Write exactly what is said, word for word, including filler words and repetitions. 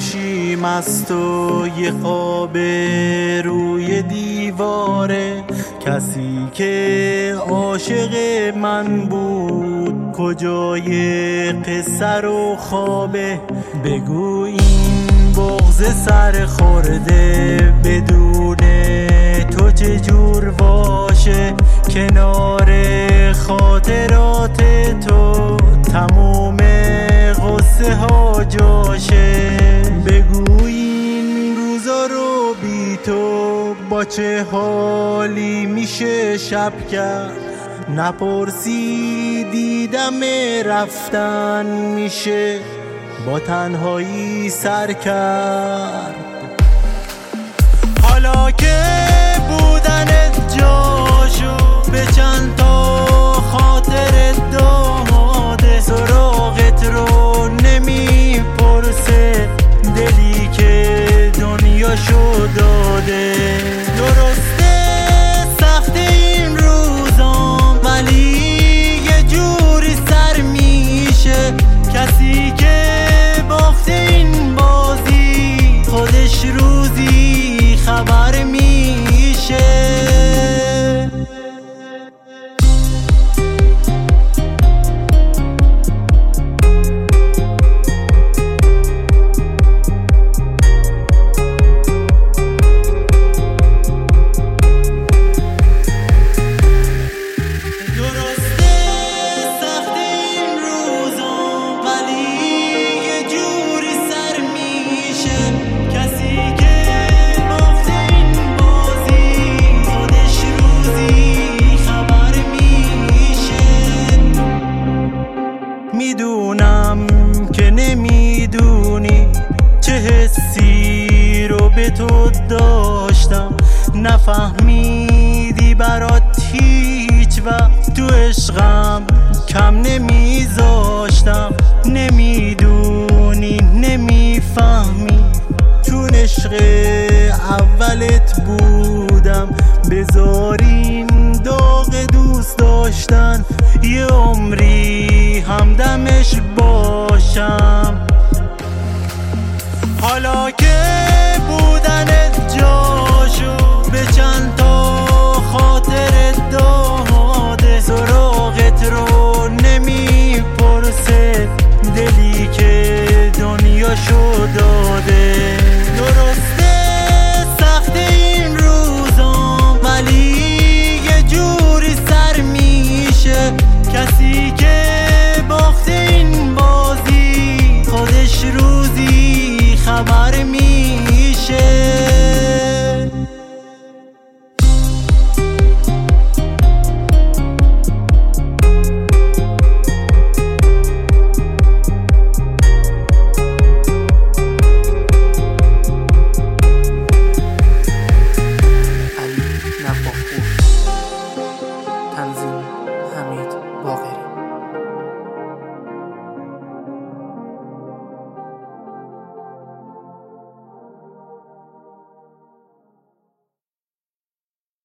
باشیم از تو یه خواب روی دیواره. کسی که عاشق من بود کجای قصه رو خوابه؟ بگو این بغض سر خورده بدون تو چجور باشه؟ کنار خاطرات تو تموم قصه ها جاشه. بگو این روزا رو بی تو با چه حالی میشه شب کرد؟ نپرسی دیدم رفتن میشه با تنهایی سر کرد. حالا که بودنت جاشو به چند تا خاطرت داده، سراغت رو نمیپرسه دلی که دنیاشو داده. درسته سخت این روزام ولی یه جوری سر میشه. کسی که باخته این بازی خودش روزی خبر میشه. میدونم که نمیدونی چه حسی رو به تو داشتم. نفهمیدی برات هیچ وقت تو عشقم